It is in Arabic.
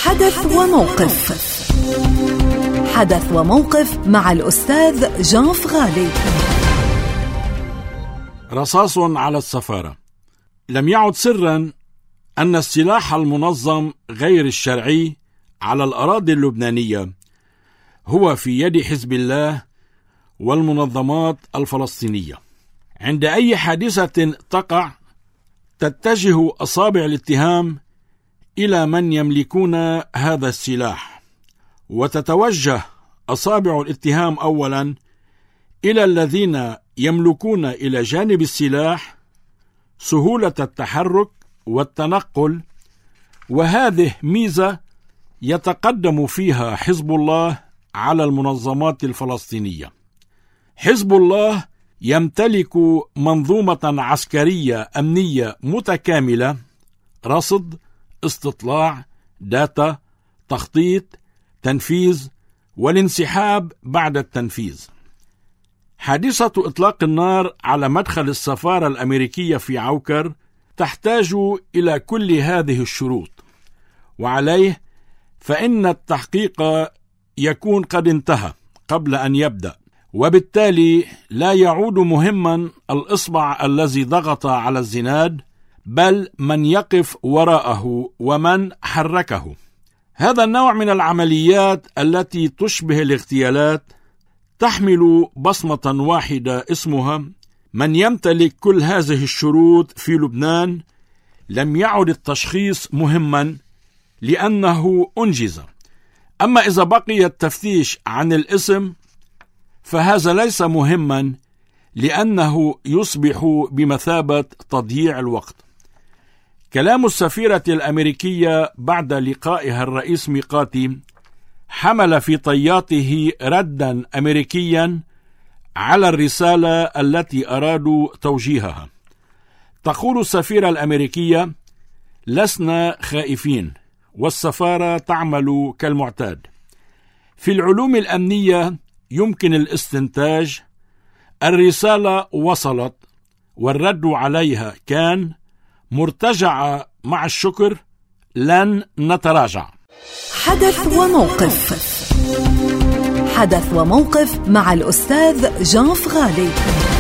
حدث وموقف. حدث وموقف مع الأستاذ جان فغالي. رصاص على السفارة. لم يعد سرا أن السلاح المنظم غير الشرعي على الأراضي اللبنانية هو في يد حزب الله والمنظمات الفلسطينية. عند أي حادثة تقع تتجه أصابع الاتهام إلى من يملكون هذا السلاح، وتتوجه أصابع الاتهام أولا إلى الذين يملكون إلى جانب السلاح سهولة التحرك والتنقل، وهذه ميزة يتقدم فيها حزب الله على المنظمات الفلسطينية. حزب الله يمتلك منظومة عسكرية أمنية متكاملة: رصد، استطلاع، داتا، تخطيط، تنفيذ، والانسحاب بعد التنفيذ. حادثة إطلاق النار على مدخل السفارة الأمريكية في عوكر تحتاج إلى كل هذه الشروط، وعليه فإن التحقيق يكون قد انتهى قبل أن يبدأ، وبالتالي لا يعود مهما الإصبع الذي ضغط على الزناد، بل من يقف وراءه ومن حركه. هذا النوع من العمليات التي تشبه الاغتيالات تحمل بصمة واحدة اسمها: من يمتلك كل هذه الشروط في لبنان لم يعد التشخيص مهما لأنه أنجز. أما إذا بقي التفتيش عن الاسم فهذا ليس مهما لأنه يصبح بمثابة تضييع الوقت. كلام السفيرة الأمريكية بعد لقائها الرئيس ميقاتي حمل في طياته ردا أمريكيا على الرسالة التي أرادوا توجيهها. تقول السفيرة الأمريكية: لسنا خائفين، والسفارة تعمل كالمعتاد. في العلوم الأمنية يمكن الاستنتاج: الرسالة وصلت، والرد عليها كان: مرتجعة مع الشكر، لن نتراجع. حدث وموقف. حدث وموقف مع الأستاذ جان فغالي.